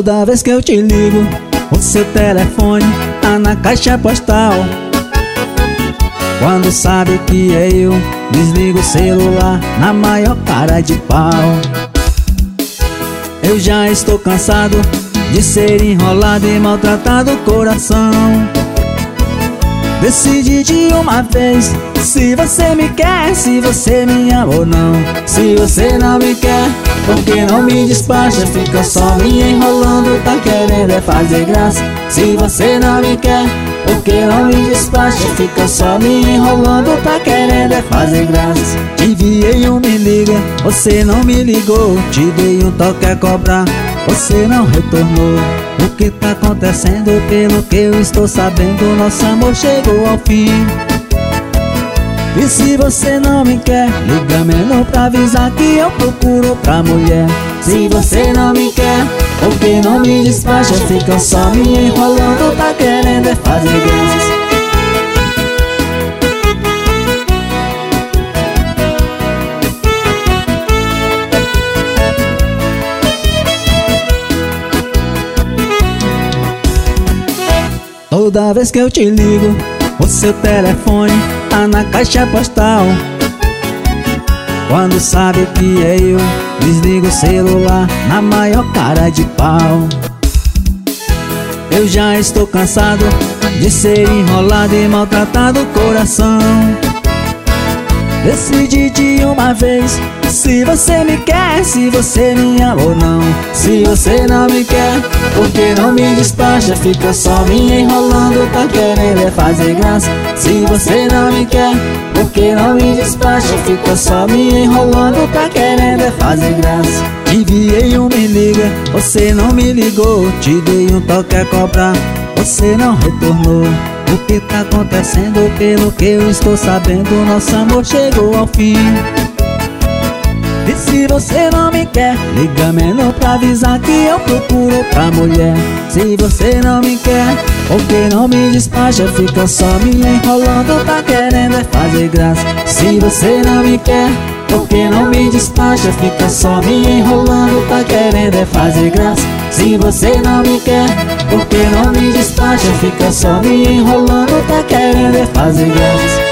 Toda vez que eu te ligo, o seu telefone tá na caixa postal. Quando sabe que é eu, desligo o celular na maior cara de pau. Eu já estou cansado de ser enrolado e maltratado o coração. Decide de uma vez se você me quer, se você me ama ou não. Se você não me quer, por que não me despacha? Fica só me enrolando, tá querendo é fazer graça. Se você não me quer, por que não me despacha? Fica só me enrolando, tá querendo é fazer graça. Te enviei um me liga, você não me ligou. Te dei um toque a cobrar, você não retornou. O que tá acontecendo? Pelo que eu estou sabendo, nosso amor chegou ao fim. E se você não me quer, liga menos pra avisar que eu procuro pra mulher. Se você não me quer, por que não me despacha? Fica só me enrolando, tá querendo é fazer graça. Toda vez que eu te ligo, o seu telefone tá na caixa postal. Quando sabe que é eu, desligo o celular na maior cara de pau. Eu já estou cansado de ser enrolado e maltratado o coração. Decide de uma vez se você me quer, se você me ama ou não. Se você não me quer, por que não me despacha? Fica só me enrolando, tá querendo é fazer graça. Se você não me quer, por que não me despacha? Fica só me enrolando, tá querendo é fazer graça. Te enviei um me liga, você não me ligou. Te dei um toque a cobrar, você não retornou. O que tá acontecendo? Pelo que eu estou sabendo, nosso amor chegou ao fim. E se você não me quer, liga menos pra avisar que eu procuro pra mulher. Se você não me quer, por que não me despacha? Fica só me enrolando, tá querendo é fazer graça. Se você não me quer, por que não me despacha? Fica só me enrolando, tá querendo é fazer graça. Se você não me quer, por que não me despacha? Fica só me enrolando, tá querendo é fazer graça.